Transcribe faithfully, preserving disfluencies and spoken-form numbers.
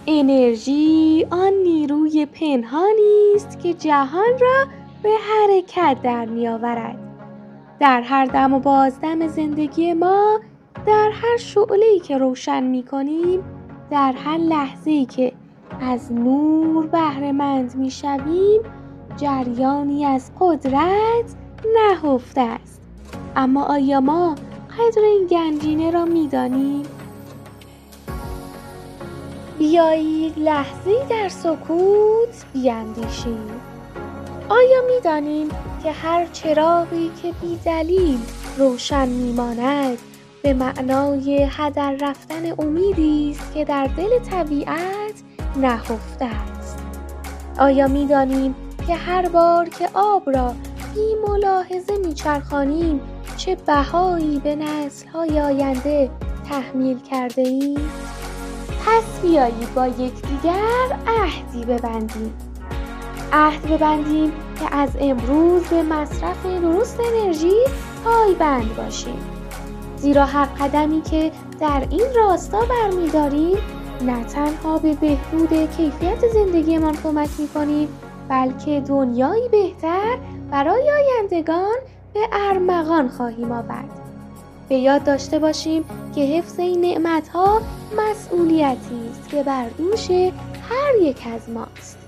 انرژی آن نیروی پنهانی است که جهان را به حرکت در می آورد. در هر دم و بازدم زندگی ما، در هر شعله‌ای که روشن می کنیم، در هر لحظه‌ای که از نور بهره‌مند می شویم، جریانی از قدرت نهفته است. اما آیا ما قدر این گنجینه را می دانیم؟ بیایید لحظه‌ای در سکوت بیاندیشیم. آیا می دانیم که هر چراغی که بی دلیل روشن می ماند به معنای هدر رفتن امیدی است که در دل طبیعت نهفته است؟ آیا می دانیم که هر بار که آب را بی ملاحظه می چرخانیم چه بهایی به نسل‌های آینده تحمیل کرده ایم؟ پس بیایید با یکدیگر عهدی ببندیم. عهد ببندیم که از امروز به مصرف درست انرژی پایبند باشیم. زیرا هر قدمی که در این راستا برمی‌داریم نه تنها به بهبود کیفیت زندگیمان کمک می‌کنیم، بلکه دنیایی بهتر برای آیندگان به ارمغان خواهیم آورد. به یاد داشته باشیم که حفظ این نعمت‌ها مسئولیتی است که بر دوش هر یک از ماست.